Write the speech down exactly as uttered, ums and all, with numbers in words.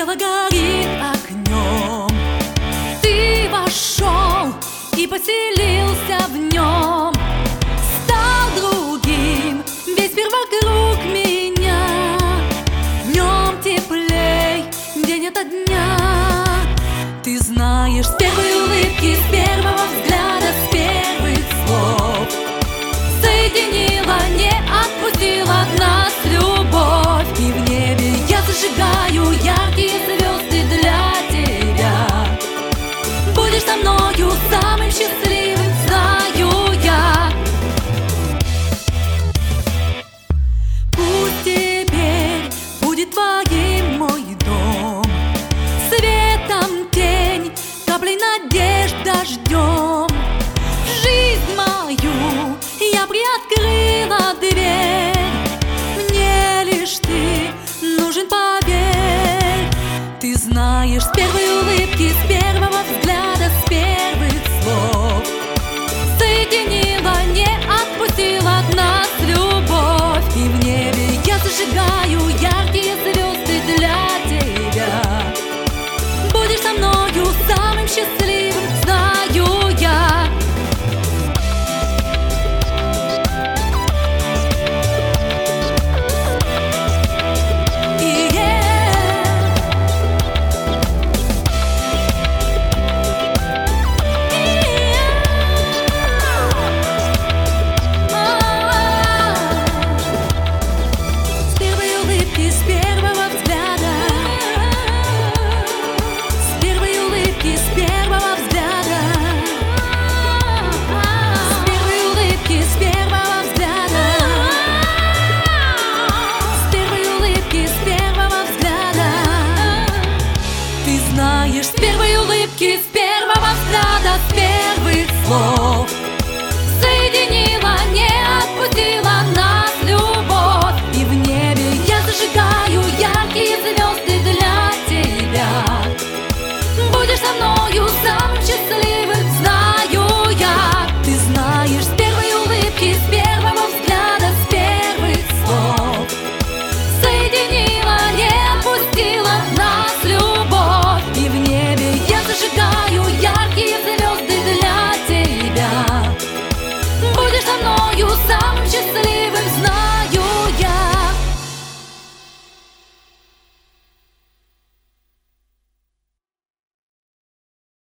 Тело горит огнем. Ты вошел и поселился в нем. Стал другим весь мир вокруг меня. В нем теплей день ото дня. Ты знаешь, с первой улыбки, с первого взгляда, с первых слов соединила, не отпустила нас любовь. И в небе я зажигаю яркие звезды для тебя. Будешь со мною самым счастливым, знаю я. Пусть теперь будет твоим мой дом, светом тень, каплей надежд дождем. В жизнь мою я приоткрыла дверь. Мне лишь ты нужен, поверь. Ты знаешь, с первой улыбки, с первого взгляда, с первых слов соединила, не отпустила от нас любовь. И в небе я зажигаю яркие звезды для тебя. Будешь со мною самым счастливым, знаю я. Знаешь, с первой улыбки, с первого взгляда, с первых слов соединила, не отпустила нас любовь. И в небе я зажигаю яркие звезды для тебя. Будешь со мною самым счастливым, знаю я. Ты знаешь, с первой улыбки, с первого взгляда, с первых слов соединила, не отпустила нас любовь. И в небе я зажигаю яркие звезды для тебя. Будешь со мною самым счастливым.